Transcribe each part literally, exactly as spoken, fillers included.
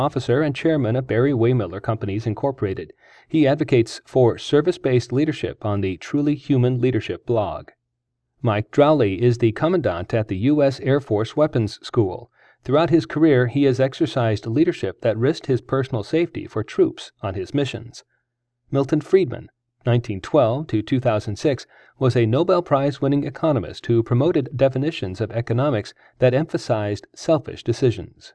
officer and chairman of Barry Waymiller Companies, Incorporated. He advocates for service-based leadership on the Truly Human Leadership blog. Mike Drowley is the commandant at the U S Air Force Weapons School. Throughout his career, he has exercised leadership that risked his personal safety for troops on his missions. Milton Friedman, nineteen twelve to two thousand six, was a Nobel Prize-winning economist who promoted definitions of economics that emphasized selfish decisions.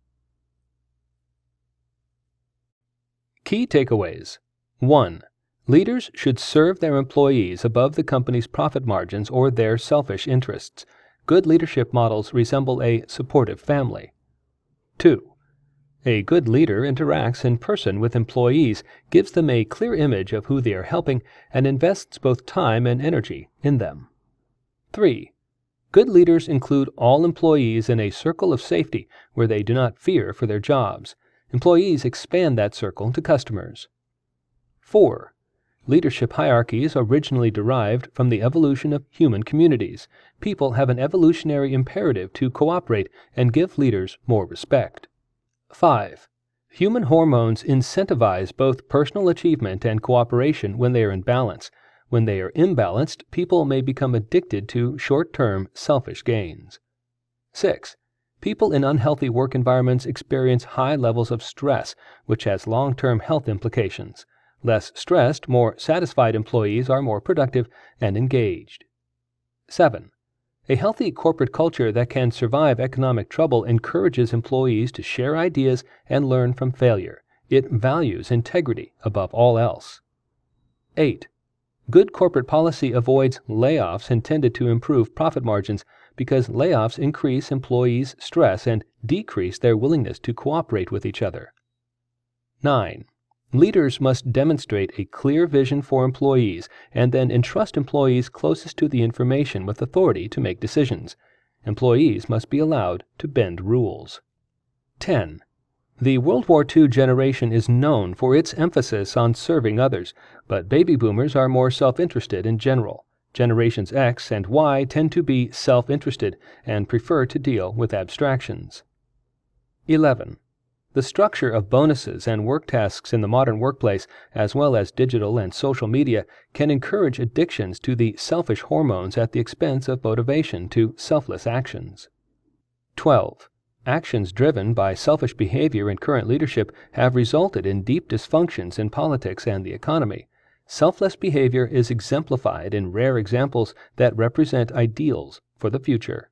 Key takeaways. one. Leaders should serve their employees above the company's profit margins or their selfish interests. Good leadership models resemble a supportive family. two. A good leader interacts in person with employees, gives them a clear image of who they are helping, and invests both time and energy in them. three. Good leaders include all employees in a circle of safety where they do not fear for their jobs. Employees expand that circle to customers. four. Leadership hierarchies originally derived from the evolution of human communities. People have an evolutionary imperative to cooperate and give leaders more respect. five. Human hormones incentivize both personal achievement and cooperation when they are in balance. When they are imbalanced, people may become addicted to short-term, selfish gains. six. People in unhealthy work environments experience high levels of stress, which has long-term health implications. Less stressed, more satisfied employees are more productive and engaged. seven. A healthy corporate culture that can survive economic trouble encourages employees to share ideas and learn from failure. It values integrity above all else. eight. Good corporate policy avoids layoffs intended to improve profit margins because layoffs increase employees' stress and decrease their willingness to cooperate with each other. nine. Leaders must demonstrate a clear vision for employees and then entrust employees closest to the information with authority to make decisions. Employees must be allowed to bend rules. ten. The World War Two generation is known for its emphasis on serving others, but baby boomers are more self-interested in general. Generations X and Y tend to be self-interested and prefer to deal with abstractions. eleven. The structure of bonuses and work tasks in the modern workplace, as well as digital and social media, can encourage addictions to the selfish hormones at the expense of motivation to selfless actions. twelve. Actions driven by selfish behavior in current leadership have resulted in deep dysfunctions in politics and the economy. Selfless behavior is exemplified in rare examples that represent ideals for the future.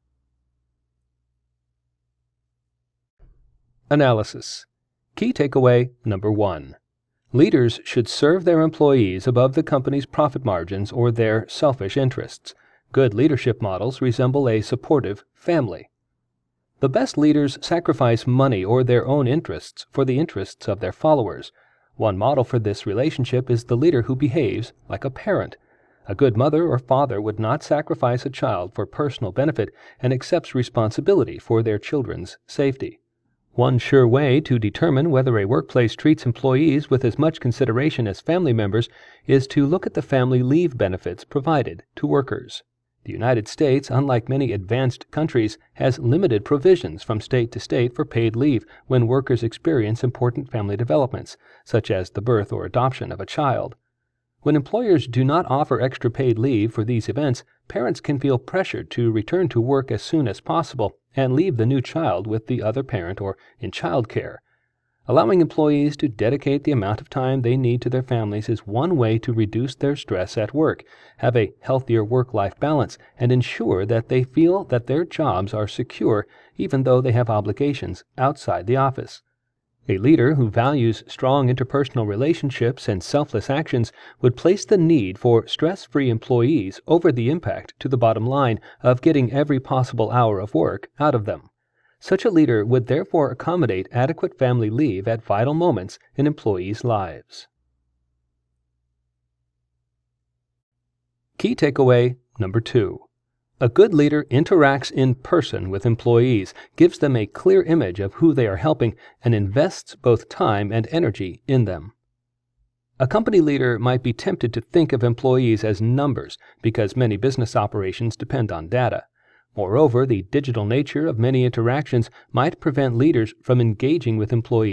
Analysis. Key takeaway number one. Leaders should serve their employees above the company's profit margins or their selfish interests. Good leadership models resemble a supportive family. The best leaders sacrifice money or their own interests for the interests of their followers. One model for this relationship is the leader who behaves like a parent. A good mother or father would not sacrifice a child for personal benefit and accepts responsibility for their children's safety. One sure way to determine whether a workplace treats employees with as much consideration as family members is to look at the family leave benefits provided to workers. The United States, unlike many advanced countries, has limited provisions from state to state for paid leave when workers experience important family developments, such as the birth or adoption of a child. When employers do not offer extra paid leave for these events, parents can feel pressured to return to work as soon as possible and leave the new child with the other parent or in child care. Allowing employees to dedicate the amount of time they need to their families is one way to reduce their stress at work, have a healthier work-life balance, and ensure that they feel that their jobs are secure even though they have obligations outside the office. A leader who values strong interpersonal relationships and selfless actions would place the need for stress-free employees over the impact to the bottom line of getting every possible hour of work out of them. Such a leader would therefore accommodate adequate family leave at vital moments in employees' lives. Key takeaway number two. A good leader interacts in person with employees, gives them a clear image of who they are helping, and invests both time and energy in them. A company leader might be tempted to think of employees as numbers because many business operations depend on data. Moreover, the digital nature of many interactions might prevent leaders from engaging with employees